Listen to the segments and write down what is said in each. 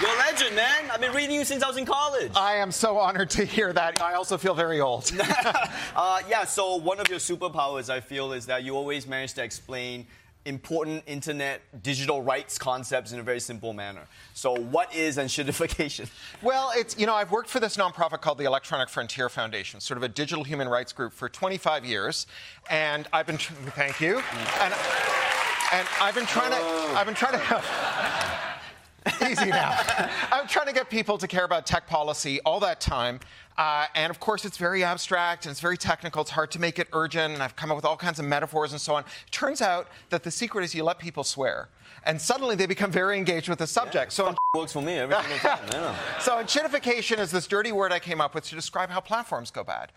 You're a legend, man. I've been reading you since I was in college. I am so honored to hear that. I also feel very old. Yeah, so one of your superpowers, I feel, is that you always manage to explain important internet digital rights concepts in a very simple manner. So what is enshittification? Well, I've worked for this nonprofit called the Electronic Frontier Foundation, sort of a digital human rights group for 25 years. And I've been, thank you. And I've been trying to, easy now. I'm trying to get people to care about tech policy all that time. And of course, it's very abstract and it's very technical. It's hard to make it urgent. And I've come up with all kinds of metaphors and so on. Turns out that the secret is you let people swear. And suddenly they become very engaged with the subject. Yeah, so works for me every single time. Yeah. So enshittification is this dirty word I came up with to describe how platforms go bad.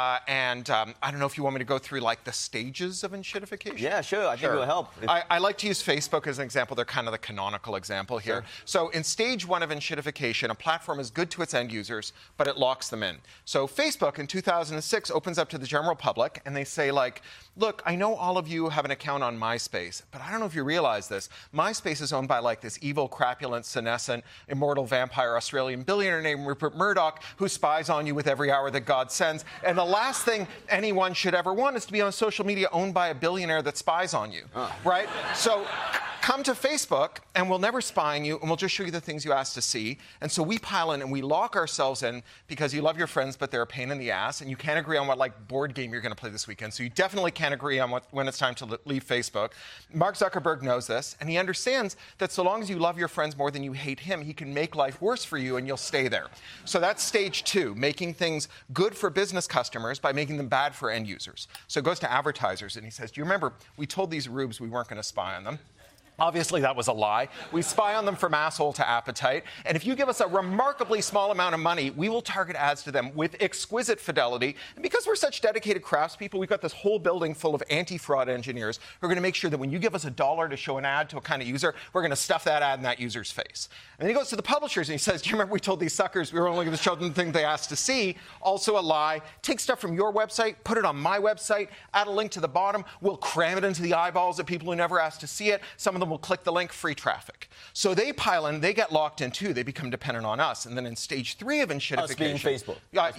I don't know if you want me to go through like the stages of enshittification. Yeah, sure. I think it will help. I like to use Facebook as an example. They're kind of the canonical example here. Sure. So in stage one of enshittification, a platform is good to its end users, but it locks them in. So Facebook in 2006 opens up to the general public, and they say like, look, I know all of you have an account on MySpace, but I don't know if you realize this. MySpace is owned by like this evil, crapulent, senescent, immortal vampire Australian billionaire named Rupert Murdoch, who spies on you with every hour that God sends. And the last thing anyone should ever want is to be on social media owned by a billionaire that spies on you, right? So come to Facebook, and we'll never spy on you, and we'll just show you the things you asked to see. And so we pile in, and we lock ourselves in because you love your friends, but they're a pain in the ass, and you can't agree on what like board game you're going to play this weekend. So you definitely can't agree on when it's time to leave Facebook. Mark Zuckerberg knows this, and he understands that so long as you love your friends more than you hate him, he can make life worse for you, and you'll stay there. So that's stage two, making things good for business customers by making them bad for end users. So it goes to advertisers, and he says, do you remember we told these rubes we weren't going to spy on them? Obviously, that was a lie. We spy on them from asshole to appetite. And if you give us a remarkably small amount of money, we will target ads to them with exquisite fidelity. And because we're such dedicated craftspeople, we've got this whole building full of anti-fraud engineers who are going to make sure that when you give us $1 to show an ad to a kind of user, we're going to stuff that ad in that user's face. And then he goes to the publishers and he says, do you remember we told these suckers we were only going to show them the thing they asked to see? Also a lie. Take stuff from your website, put it on my website, add a link to the bottom. We'll cram it into the eyeballs of people who never asked to see it. Some of them will click the link, free traffic. So they pile in, they get locked in too. They become dependent on us. And then in stage three of enshittification. Us being Facebook.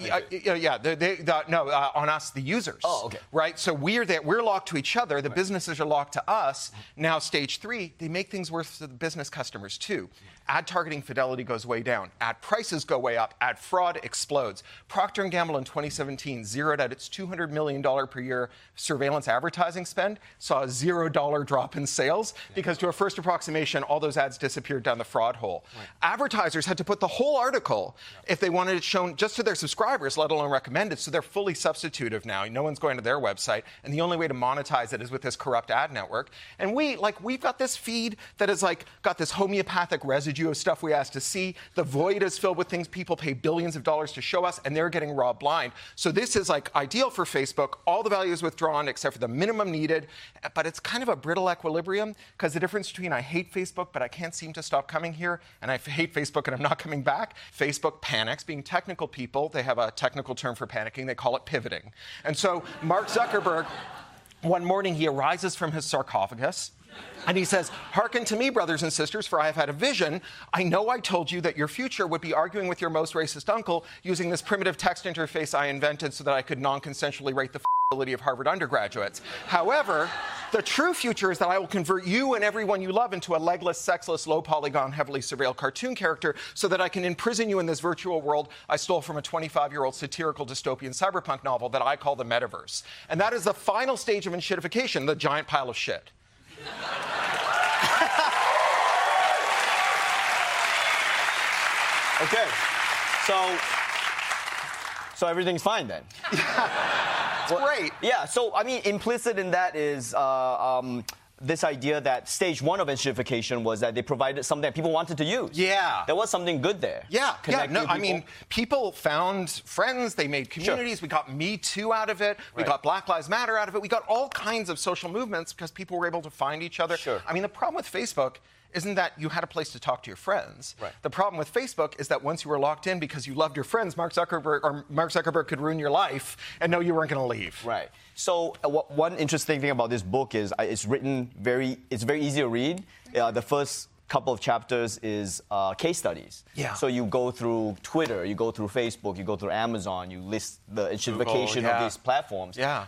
On us, the users. Oh, okay. Right? So we're locked to each other. The businesses are locked to us. Now, stage three, they make things worse for the business customers too. Ad targeting fidelity goes way down. Ad prices go way up. Ad fraud explodes. Procter & Gamble in 2017 zeroed out its $200 million per year surveillance advertising spend, saw a $0 drop in sales because to a first approximation, all those ads disappeared down the fraud hole. Right. Advertisers had to put the whole article if they wanted it shown just to their subscribers, let alone recommended, so they're fully substitutive now. No one's going to their website, and the only way to monetize it is with this corrupt ad network. And we've got this feed that is got this homeopathic residue of stuff we asked to see. The void is filled with things people pay billions of dollars to show us, and they're getting raw blind. So this is ideal for Facebook. All the value is withdrawn except for the minimum needed, but it's kind of a brittle equilibrium because the difference between I hate Facebook, but I can't seem to stop coming here, and I hate Facebook and I'm not coming back. Facebook panics. Being technical people, they have a technical term for panicking. They call it pivoting. And so Mark Zuckerberg, one morning he arises from his sarcophagus, and he says, hearken to me, brothers and sisters, for I have had a vision. I know I told you that your future would be arguing with your most racist uncle using this primitive text interface I invented so that I could non-consensually rate the ability of Harvard undergraduates. However, the true future is that I will convert you and everyone you love into a legless, sexless, low-polygon, heavily surveilled cartoon character so that I can imprison you in this virtual world I stole from a 25-year-old satirical dystopian cyberpunk novel that I call the metaverse. And that is the final stage of enshittification, the giant pile of shit. Okay, so everything's fine then. It's great. Yeah. So I mean, implicit in that is this idea that stage one of enshittification was that they provided something that people wanted to use. Yeah. There was something good there. Yeah. I mean, people found friends. They made communities. Sure. We got Me Too out of it. We got Black Lives Matter out of it. We got all kinds of social movements because people were able to find each other. Sure. I mean, the problem with Facebook isn't that you had a place to talk to your friends. Right. The problem with Facebook is that once you were locked in because you loved your friends, Mark Zuckerberg could ruin your life and know you weren't going to leave. Right. So one interesting thing about this book is it's very easy to read. The first couple of chapters is case studies. Yeah. So you go through Twitter, you go through Facebook, you go through Amazon, you list the enshittification of these platforms. Yeah.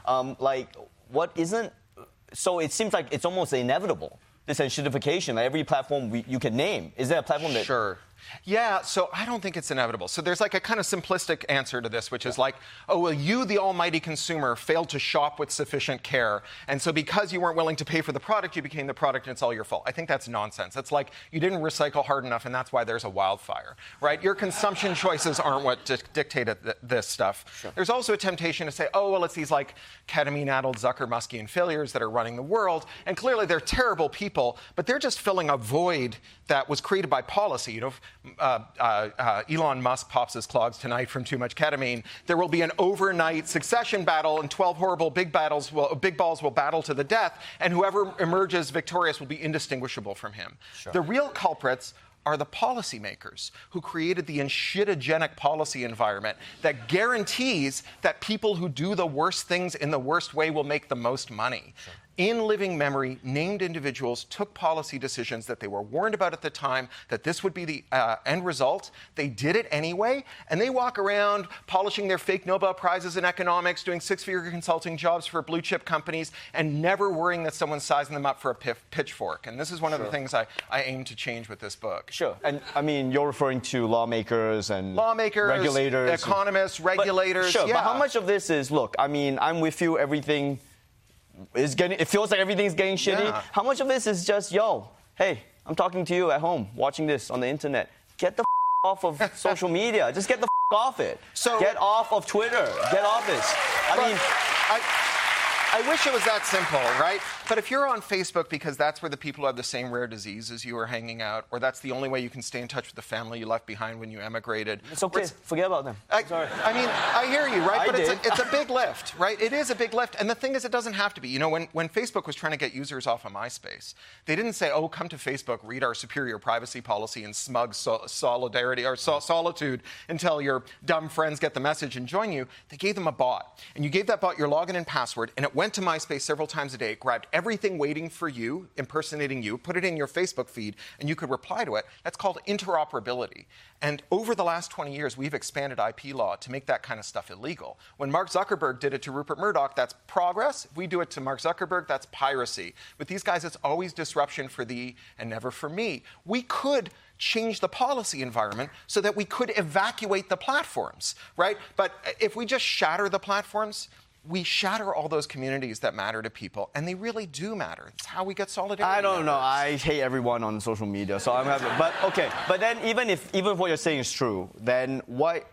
So it seems like it's almost inevitable, this enshittification. Like every platform you can name. Is there a platform that... Sure. Yeah, so I don't think it's inevitable. So there's like a kind of simplistic answer to this, which is like, oh, well, you, the almighty consumer, failed to shop with sufficient care. And so because you weren't willing to pay for the product, you became the product and it's all your fault. I think that's nonsense. It's like you didn't recycle hard enough and that's why there's a wildfire, right? Your consumption choices aren't what dictated this stuff. Sure. There's also a temptation to say, oh, well, it's these like ketamine-addled Zuckermuskian failures that are running the world. And clearly they're terrible people, but they're just filling a void that was created by policy. You know, Elon Musk pops his clogs tonight from too much ketamine, there will be an overnight succession battle, and 12 horrible big balls will battle to the death, and whoever emerges victorious will be indistinguishable from him. Sure. The real culprits are the policymakers who created the enshittigenic policy environment that guarantees that people who do the worst things in the worst way will make the most money. Sure. In living memory, named individuals took policy decisions that they were warned about at the time, that this would be the end result. They did it anyway, and they walk around polishing their fake Nobel Prizes in economics, doing six-figure consulting jobs for blue-chip companies, and never worrying that someone's sizing them up for a pitchfork. And this is one of the things I aim to change with this book. Sure. And, I mean, you're referring to lawmakers, regulators. Economists, regulators. But how much of this is, look, I mean, I'm with you, everything... it feels like everything's getting shitty. Yeah. How much of this is just, yo, hey, I'm talking to you at home, watching this on the internet. Get the off of social media. Just get the off it. So, get off of Twitter. Get off this. I wish it was that simple, right? But if you're on Facebook because that's where the people who have the same rare disease as you are hanging out, or that's the only way you can stay in touch with the family you left behind when you emigrated. It's okay. Forget about them. Sorry. I mean, I hear you, right? But it's a big lift, right? It is a big lift. And the thing is, it doesn't have to be. You know, when Facebook was trying to get users off of MySpace, they didn't say, oh, come to Facebook, read our superior privacy policy and smug solidarity or solitude until your dumb friends get the message and join you. They gave them a bot. And you gave that bot your login and password, and it went to MySpace several times a day, grabbed everything waiting for you, impersonating you, put it in your Facebook feed, and you could reply to it. That's called interoperability. And over the last 20 years, we've expanded IP law to make that kind of stuff illegal. When Mark Zuckerberg did it to Rupert Murdoch, that's progress. If we do it to Mark Zuckerberg, that's piracy. With these guys, it's always disruption for thee and never for me. We could change the policy environment so that we could evacuate the platforms, right? But if we just shatter the platforms, we shatter all those communities that matter to people, and they really do matter. It's how we get solidarity. I don't know. I hate everyone on social media, so I'm having. But okay. But then, even if what you're saying is true, then what?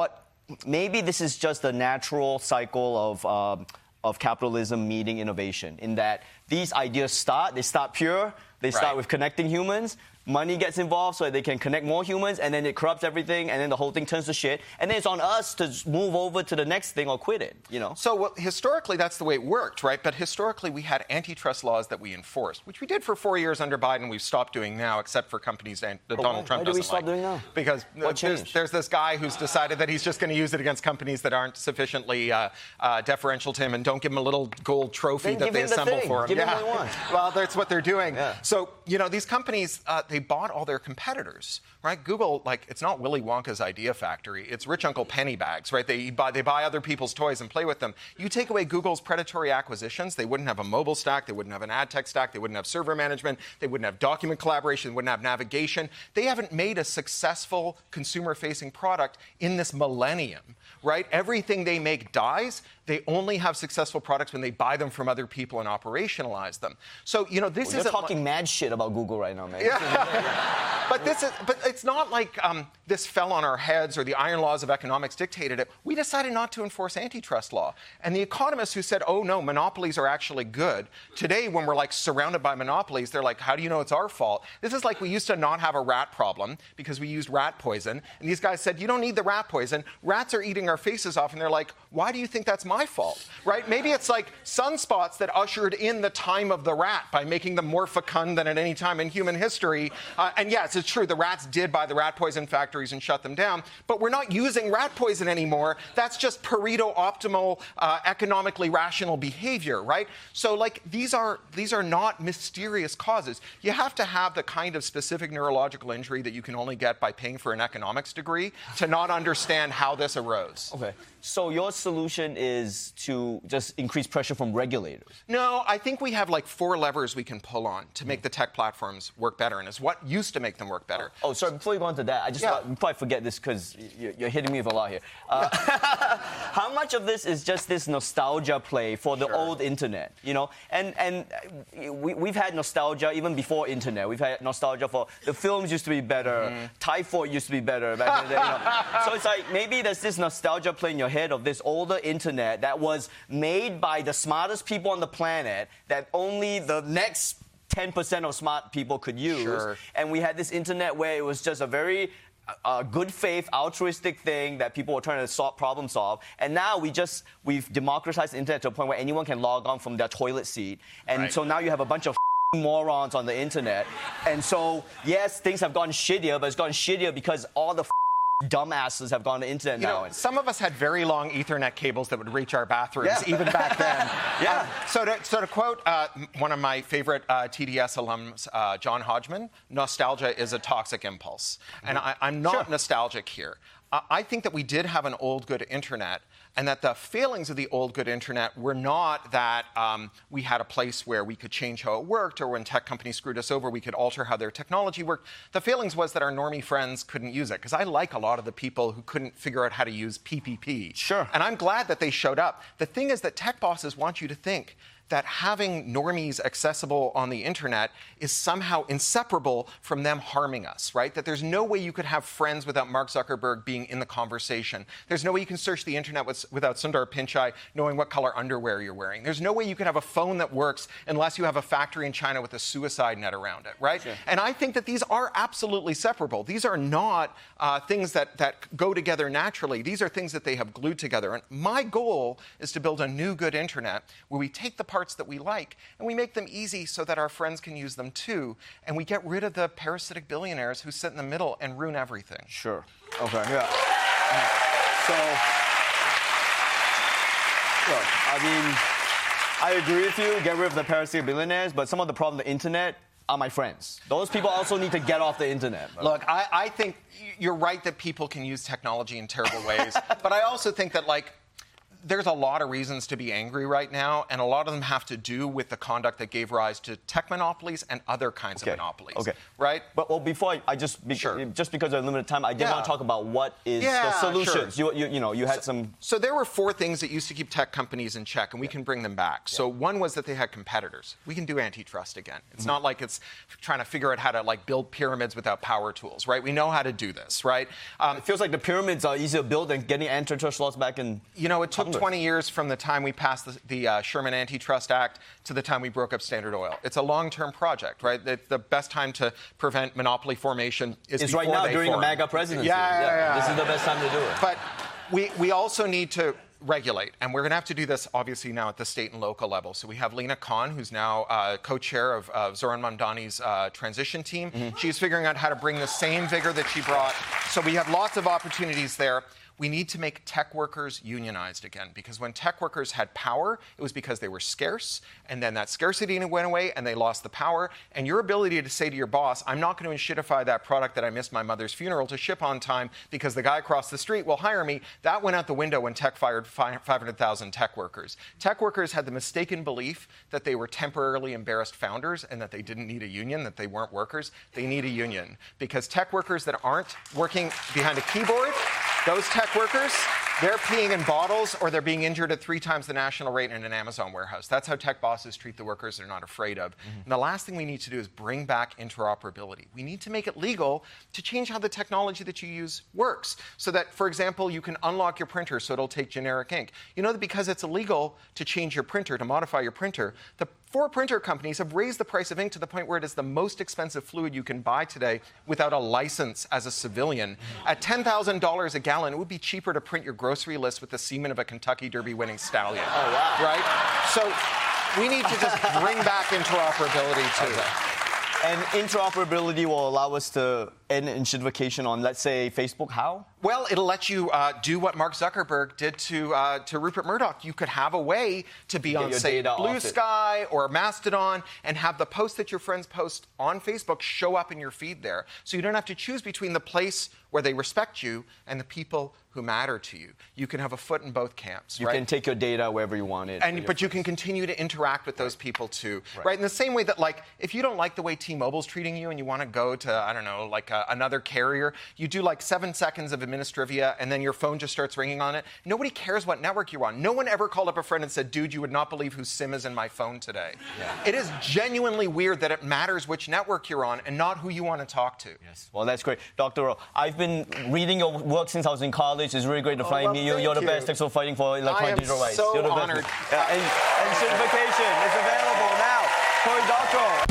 Maybe this is just a natural cycle of capitalism meeting innovation. In that these ideas start pure. They start with connecting humans. Money gets involved so that they can connect more humans, and then it corrupts everything, and then the whole thing turns to shit. And then it's on us to move over to the next thing or quit it, you know? So historically, that's the way it worked, right? But historically, we had antitrust laws that we enforced, which we did for 4 years under Biden. We've stopped doing now, except for companies that Donald Trump doesn't like. Why do we stop doing now? Because there's this guy who's decided that he's just going to use it against companies that aren't sufficiently deferential to him and don't give him a little gold trophy that they assemble for him. Give him what he wants. Well, that's what they're doing. Yeah. So, you know, these companies, they bought all their competitors, right? Google, like, it's not Willy Wonka's idea factory. It's rich Uncle Pennybags, right? They buy other people's toys and play with them. You take away Google's predatory acquisitions, they wouldn't have a mobile stack, they wouldn't have an ad tech stack, they wouldn't have server management, they wouldn't have document collaboration, they wouldn't have navigation. They haven't made a successful consumer-facing product in this millennium, right? Everything they make dies. They only have successful products when they buy them from other people and operationalize them. So, you know, this is talking mad shit about Google right now, man. Yeah. But it's not like this fell on our heads or the iron laws of economics dictated it. We decided not to enforce antitrust law. And the economists who said, oh, no, monopolies are actually good. Today, when we're like surrounded by monopolies, they're like, how do you know it's our fault? This is like we used to not have a rat problem because we used rat poison. And these guys said, you don't need the rat poison. Rats are eating our faces off. And they're like, why do you think that's my my fault, right? Maybe it's like sunspots that ushered in the time of the rat by making them more fecund than at any time in human history. And yes, it's true, the rats did buy the rat poison factories and shut them down, but we're not using rat poison anymore. That's just Pareto optimal, economically rational behavior, right? So, like, these are not mysterious causes. You have to have the kind of specific neurological injury that you can only get by paying for an economics degree to not understand how this arose. Okay. So your solution is to just increase pressure from regulators? No, I think we have like 4 levers we can pull on to make the tech platforms work better, and it's what used to make them work better. Oh, sorry, before you go on to that, I just thought, you probably forget this because you're hitting me with a lot here. How much of this is just this nostalgia play for the old internet, you know? And we've had nostalgia even before internet. We've had nostalgia for the films used to be better, Typhoid used to be better back in the day, you know? So it's like maybe there's this nostalgia play in your head of this older internet that was made by the smartest people on the planet that only the next 10% of smart people could use. Sure. And we had this internet where it was just a very good faith, altruistic thing that people were trying to problem solve. And now we've democratized the internet to a point where anyone can log on from their toilet seat. And so now you have a bunch of morons on the internet. And so, yes, things have gotten shittier, but it's gotten shittier because all the dumbasses have gone to the internet now. Some of us had very long Ethernet cables that would reach our bathrooms, even back then. So to quote one of my favorite TDS alums, John Hodgman, nostalgia is a toxic impulse. And I'm not nostalgic here. I think that we did have an old good internet, and that the failings of the old good internet were not that we had a place where we could change how it worked, or when tech companies screwed us over, we could alter how their technology worked. The failings was that our normie friends couldn't use it, because I like a lot of the people who couldn't figure out how to use PPP. Sure. And I'm glad that they showed up. The thing is that tech bosses want you to think that having normies accessible on the internet is somehow inseparable from them harming us, right? That there's no way you could have friends without Mark Zuckerberg being in the conversation. There's no way you can search the internet without Sundar Pichai knowing what color underwear you're wearing. There's no way you could have a phone that works unless you have a factory in China with a suicide net around it, right? Sure. And I think that these are absolutely separable. These are not things that go together naturally. These are things that they have glued together. And my goal is to build a new good internet where we take the parts that we like and we make them easy so that our friends can use them too, and we get rid of the parasitic billionaires who sit in the middle and ruin everything. Sure. Okay. Yeah. So, look, I mean, I agree with you, get rid of the parasitic billionaires, but some of the problem with the internet are my friends. Those people also need to get off the internet. Look, I think you're right that people can use technology in terrible ways, but I also think that, like, there's a lot of reasons to be angry right now, and a lot of them have to do with the conduct that gave rise to tech monopolies and other kinds of monopolies. Okay. Right? But before just because of limited time, I did want to talk about what is the solutions. Sure. You had some. So there were 4 things that used to keep tech companies in check, and we can bring them back. So one was that they had competitors. We can do antitrust again. It's not like it's trying to figure out how to build pyramids without power tools, right? We know how to do this, right? It feels like the pyramids are easier to build than getting antitrust laws back in. It took 20 years from the time we passed the Sherman Antitrust Act to the time we broke up Standard Oil. It's a long-term project, right? The best time to prevent monopoly formation is before right now they during form. the MAGA presidency. Yeah. This is the best time to do it. But we also need to regulate, and we're going to have to do this obviously now at the state and local level. So we have Lena Khan, who's now co-chair of Zoran Mamdani's transition team. She's figuring out how to bring the same vigor that she brought. So we have lots of opportunities there. We need to make tech workers unionized again, because when tech workers had power, it was because they were scarce, and then that scarcity went away and they lost the power. And your ability to say to your boss, I'm not going to shitify that product that I missed my mother's funeral to ship on time because the guy across the street will hire me, that went out the window when tech fired 500,000 tech workers. Tech workers had the mistaken belief that they were temporarily embarrassed founders and that they didn't need a union, that they weren't workers. They need a union, because tech workers that aren't working behind a keyboard, those tech workers, they're peeing in bottles or they're being injured at 3 times the national rate in an Amazon warehouse. That's how tech bosses treat the workers they're not afraid of. And the last thing we need to do is bring back interoperability. We need to make it legal to change how the technology that you use works, so that, for example, you can unlock your printer so it'll take generic ink. You know that because it's illegal to change your printer, to modify your printer, the 4 printer companies have raised the price of ink to the point where it is the most expensive fluid you can buy today without a license as a civilian. At $10,000 a gallon, it would be cheaper to print your grocery list with the semen of a Kentucky Derby winning stallion. Oh, wow. Right? So we need to just bring back interoperability too. Okay. And interoperability will allow us to end enshittification on, let's say, Facebook. How? Well, it'll let you do what Mark Zuckerberg did to Rupert Murdoch. You could have a way to be on, say, Blue Sky or Mastodon and have the posts that your friends post on Facebook show up in your feed there. So you don't have to choose between the place where they respect you and the people who matter to you. You can have a foot in both camps. You can take your data wherever you want it. But you can continue to interact with those people too. Right? In the same way that, like, if you don't like the way T-Mobile's treating you and you want to go to, I don't know, like another carrier, you do like 7 seconds of administrivia and then your phone just starts ringing on it. Nobody cares what network you're on. No one ever called up a friend and said, dude, you would not believe whose SIM is in my phone today. Yeah. It is genuinely weird that it matters which network you're on and not who you want to talk to. Yes. Well, that's great. Dr. Rowe, I've been reading your work since I was in college. It's really great to finally meet you. You're the best. Thanks for fighting for electronic digital rights. So You're the honored. Best. And certification is available now. Cory Doctorow.